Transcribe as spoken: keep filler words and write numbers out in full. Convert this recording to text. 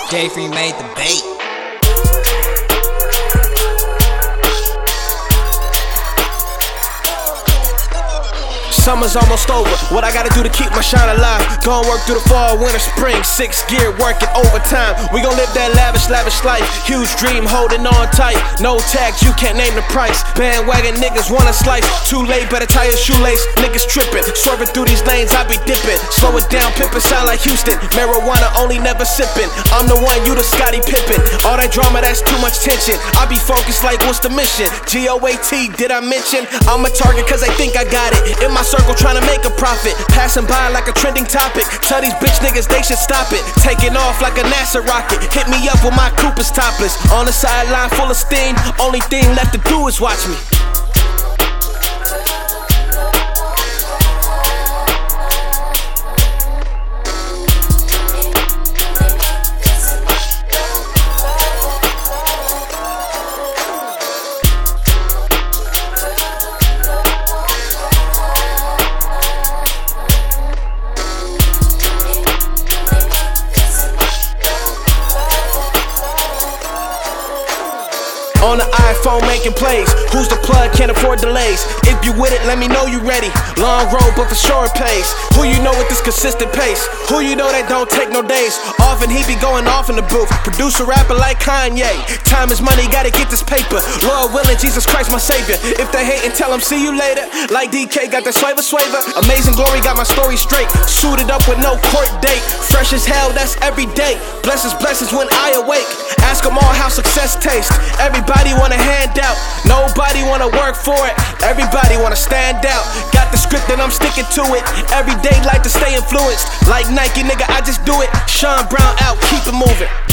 J Free made the bait. Summer's almost over, what I gotta do to keep my shine alive? Gonna work through the fall, winter, spring, six gear, working overtime. We gon' live that lavish, lavish life. Huge dream, holding on tight. No tax, you can't name the price. Bandwagon niggas wanna slice. Too late, better tie your shoelace. Niggas tripping, swerving through these lanes, I be dipping. Slow it down, pimpin' sound like Houston. Marijuana only, never sippin'. I'm the one, you the Scottie Pippen. All that drama, that's too much tension. I be focused like, what's the mission? G O A T, did I mention? I'm a target cause they think I got it. In my circle trying to make a profit, passing by like a trending topic. Tell these bitch niggas they should stop it. Taking off like a NASA rocket. Hit me up with my Cooper's topless. On the sideline full of steam. Only thing left to do is watch me. On the iPhone making plays. Who's the plug? Can't afford delays. If you with it, let me know you ready. Long road, but for sure it pays. Who you know with this consistent pace? Who you know that don't take no days? Often he be going off in the booth. Producer rapper like Kanye. Time is money, gotta get this paper. Lord willing, Jesus Christ my savior. If they hate and tell them see you later. Like D K got that swaver swaver. Amazing glory got my story straight. Suited up with no court date. Fresh as hell, that's every day. Blessings, blessings when I awake. Ask them all how success tastes. Everybody want a handout, nobody wanna work for it. Everybody wanna stand out. Got the script and I'm sticking to it. Every day like to stay influenced. Like Nike, nigga, I just do it. Sean Brown out, keep it moving.